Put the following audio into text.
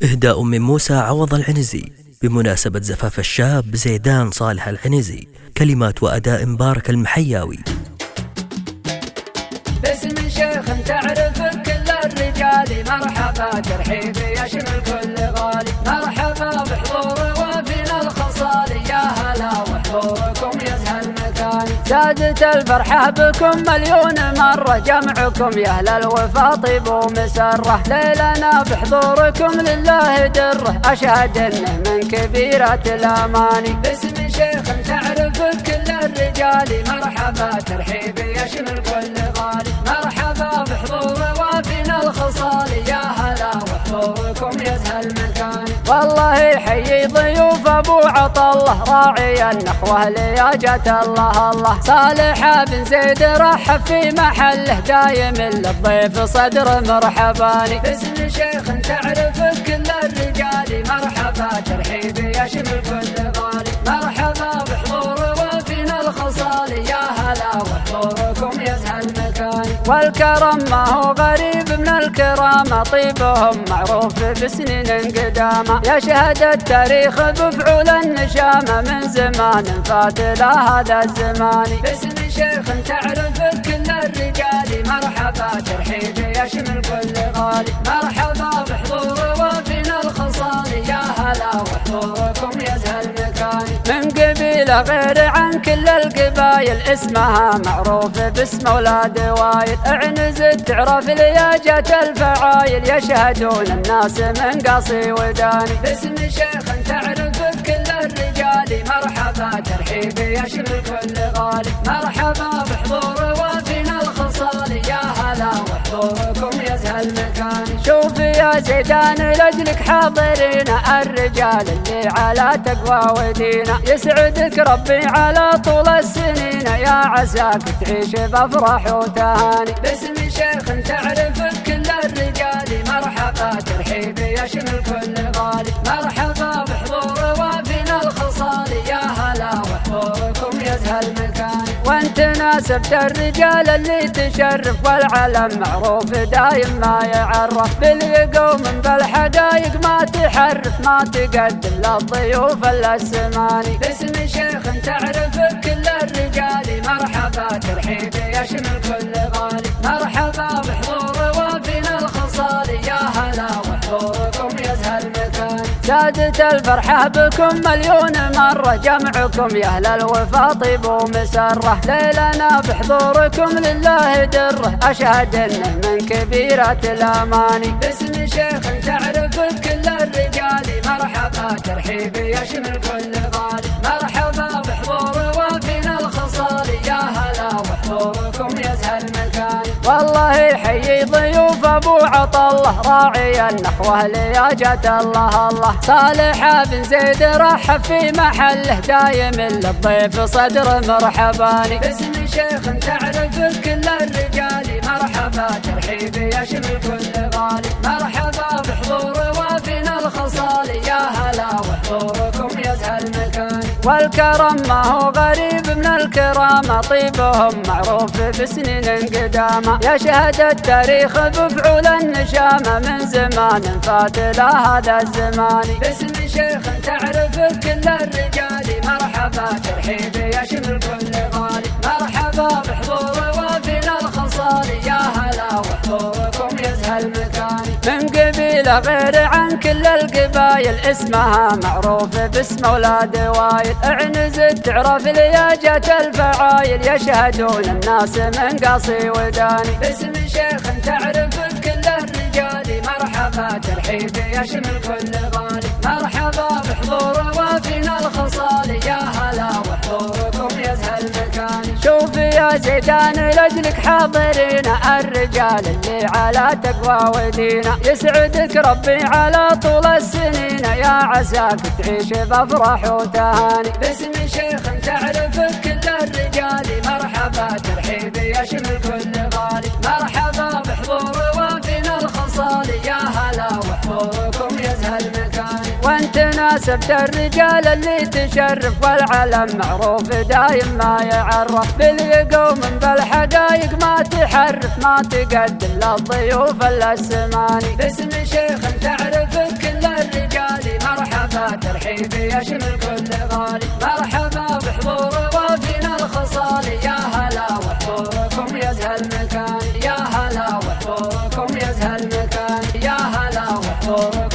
إهداء من موسى عوض العنزي بمناسبة زفاف الشاب زيدان صالح العنزي. كلمات وأداء مبارك المحياوي. باسم شيخ تعرف كل الرجال، مرحبا ترحيبي يشمل كل غالي، مرحبا بحضور وافينا الخصال، يا هلا وحضوركم يزهى المكان. زادت الفرحة بكم مليون مرة، جمعكم يا أهل الوفا طيب ومسرة، ليلنا بحضوركم لله دره، أشهد إنه من كبيرة الأماني. باسم شيخ تعرف كل الرجال، مرحبا ترحيبي يشمل كل غالي، مرحبا بحضور وافينا الخصال، يا هلا وحضوركم يزهى المكان. والله يحيي ضيوف ابو عطله، راعي النخوه لياجة الله الله، صالح بن زيد رحب في محله، دايم للضيف صدر مرحباني. باسم شيخ تعرف كل الرجال، مرحبا ترحيبي يشمل كل غالي، مرحبا بحضور وافينا الخصال، يا هلا وحضوركم يزهى المكان. والكرم ما هو غريب من الكرامة، طيبهم معروف بسنين قدامى، يشهد التاريخ بفعول النشامة، من زمان فات لا هذا الزمان. باسم شيخ تعرف كل الرجال، مرحبا ترحيبي يشمل كل غالي، مرحبا بحضور وافينا الخصال، يا هلا وحضوركم يزهى المكان. من قبيلة غير عن كل القبايل، اسمها معروف باسم اولاد وايل، اعنزت تعرف لياجة الفعايل، يشهدون الناس من قصي وداني. باسم شيخ تعرف كل الرجال، مرحبا ترحيبي يشمل كل غالي، مرحبا بحضور وافينا الخصال، يا هلا وحضوركم يزهى المكان. شوف يا زيدان لاجلك حاضرين الرجال اللي على تقوى ودينا، يسعدك ربي على طول السنين، يا عساك تعيش بافراح وتهاني. باسم شيخ تعرف كل الرجال، مرحبا ترحيبي يشمل كل غالي، مرحبا بحضور وافينا الخصال، يا هلا وحضوركم يزهى المكان. وانت ناسبت الرجال اللي تشرف، والعلم معروف دايم ما يعرف، باليقوم بالحقايق ما تحرف، ما تقدم للضيوف الا السماني. باسم شيخ تعرف كل الرجال، مرحبا ترحيبي يشمل كل غالي، مرحبا بحضور وافينا الخصال، يا هلا وحضوركم يزهى المكان. زادت الفرحة بكم مليون مرة، جمعكم يا أهل الوفا طيب ومسرة، ليلنا بحضوركم لله دره، أشهد إنه من كبيرة الأماني. باسم شيخ تعرف كل الرجال، مرحبا ترحيبي يشمل كل غالي، مرحبا بحضور وافينا الخصال، يا هلا وحضوركم يزهى المكان. والله يحيي ضيوف ابو عطله، راعي النخوه لياجة الله الله، صالح بن زيد رحب في محله، دايم للضيف صدر مرحباني. باسم شيخ تعرف كل الرجال، مرحبا ترحيبي يشمل كل غالي، مرحبا بحضور وافينا الخصال، يا هلا وحضوركم يزهى المكان. والكرم ما هو غريب من الكرامة، طيبهم معروف بسنين قدامى، يشهد التاريخ بفعول النشامة، من زمان فات لا هذا الزمان. باسم شيخ تعرف كل الرجال، مرحبا ترحيبي يشمل كل غالي، مرحبا بحضور وافينا الخصال، يا هلا وحضوركم يزهى المكان. من قبيلة غير عن كل القبايل، اسمها معروف باسم اولاد وايل، اعنزت تعرف لياجة الفعايل، يشهدون الناس من قصي وداني. باسم شيخ تعرف كل الرجال، مرحبا ترحيبي يشمل كل غالي، مرحبا بحضور وافينا الخصال، يا هلا وحضوركم يزهى المكان. شوف يا زيدان لاجلك حاضرين الرجال اللي على تقوى ودينا، يسعدك ربي على طول السنين، يا عساك تعيش بافراح وتهاني. باسم شيخ تعرف كل الرجال، مرحبا ترحيبي يشمل كل غالي، مرحبا بحضور وافينا الخصال، يا هلا وحضوركم يزهى المكان. وانت ناسبت الرجال اللي تشرف، والعلم معروف دايم ما يعرف، باليقوم بالحقايق ما تحرف، ما تقدم للضيوف الا السماني. باسم شيخ تعرف كل ترحيبي يشمل كل غالي. مرحبا بحضور وافينا الخصال، يا هلا وحضوركم يزهى المكان، يا هلا وحضوركم يزهى المكان، يا هلا وحضوركم